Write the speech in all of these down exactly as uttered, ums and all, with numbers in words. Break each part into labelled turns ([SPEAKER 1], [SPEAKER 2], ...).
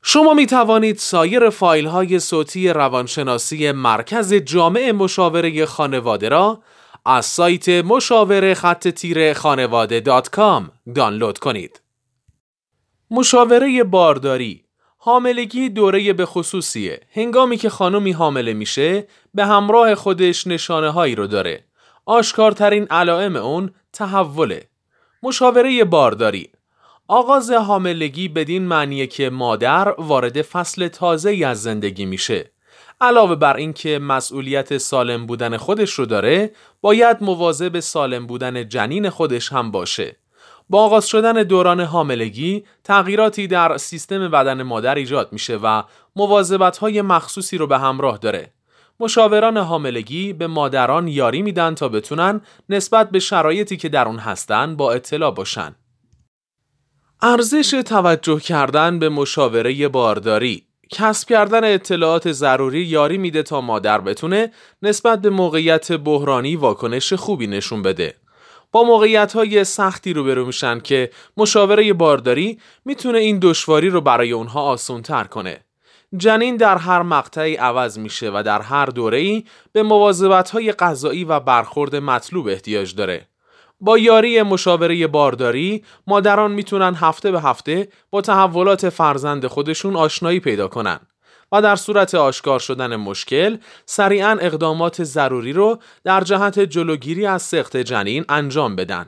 [SPEAKER 1] شما می توانید سایر فایل های صوتی روانشناسی مرکز جامع مشاوره خانواده را از سایت مشاوره خط تیره خانواده دات کام دانلود کنید. مشاوره بارداری حاملگی دوره به خصوصیه. هنگامی که خانمی حامله میشه به همراه خودش نشانه هایی رو داره. آشکارترین علائم اون تحوله. مشاوره بارداری آغاز حاملگی بدین معنیه که مادر وارد فصل تازه‌ای از زندگی میشه. علاوه بر این که مسئولیت سالم بودن خودش رو داره، باید مواظب سالم بودن جنین خودش هم باشه. با آغاز شدن دوران حاملگی، تغییراتی در سیستم بدن مادر ایجاد میشه و مواظبت‌های مخصوصی رو به همراه داره. مشاوران حاملگی به مادران یاری میدن تا بتونن نسبت به شرایطی که در اون هستن با اطلاع باشن. ارزش توجه کردن به مشاوره بارداری کسب کردن اطلاعات ضروری یاری میده تا مادر بتونه نسبت به موقعیت بحرانی واکنش خوبی نشون بده. با موقعیت‌های سختی روبرو میشن که مشاوره بارداری میتونه این دشواری رو برای اونها آسان‌تر کنه. جنین در هر مقطعی عوض میشه و در هر دوره‌ای به مواظبت‌های غذایی و برخورد مطلوب احتیاج داره. با یاری مشاوره بارداری، مادران میتونن هفته به هفته با تحولات فرزند خودشون آشنایی پیدا کنن و در صورت آشکار شدن مشکل، سریعاً اقدامات ضروری رو در جهت جلوگیری از سقط جنین انجام بدن.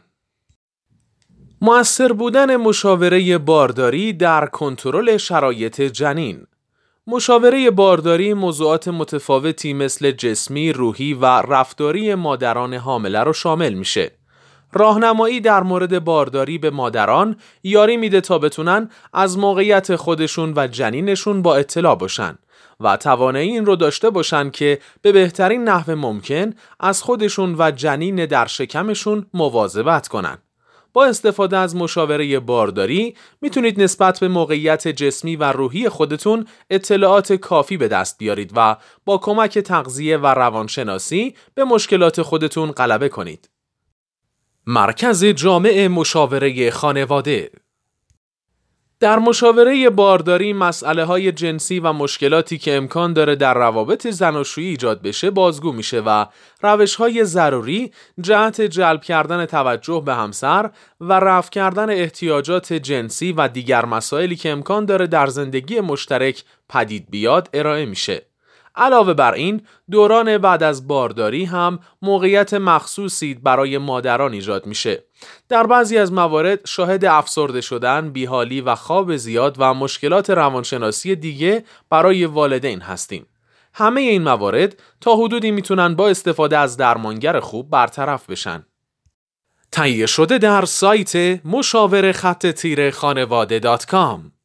[SPEAKER 1] مؤثر بودن مشاوره بارداری در کنترل شرایط جنین. مشاوره بارداری موضوعات متفاوتی مثل جسمی، روحی و رفتاری مادران حامله رو شامل میشه. راهنمایی در مورد بارداری به مادران یاری میده تا بتونن از موقعیت خودشون و جنینشون با اطلاع باشن و توانایی این رو داشته باشن که به بهترین نحو ممکن از خودشون و جنین در شکمشون مواظبت کنن. با استفاده از مشاوره بارداری میتونید نسبت به موقعیت جسمی و روحی خودتون اطلاعات کافی به دست بیارید و با کمک تغذیه و روانشناسی به مشکلات خودتون غلبه کنید. مرکز جامع مشاوره خانواده. در مشاوره بارداری مسئله های جنسی و مشکلاتی که امکان داره در روابط زناشویی ایجاد بشه بازگو میشه و روش های ضروری جهت جلب کردن توجه به همسر و رفع کردن احتیاجات جنسی و دیگر مسائلی که امکان داره در زندگی مشترک پدید بیاد ارائه میشه. علاوه بر این، دوران بعد از بارداری هم موقعیت مخصوصی برای مادران ایجاد میشه. در بعضی از موارد شاهد افسرده شدن، بیحالی و خواب زیاد و مشکلات روانشناسی دیگه برای والدین هستیم. همه این موارد تا حدودی میتونن با استفاده از درمانگر خوب برطرف بشن. تهیه شده در سایت مشاوره خط تیره خانواده دات کام.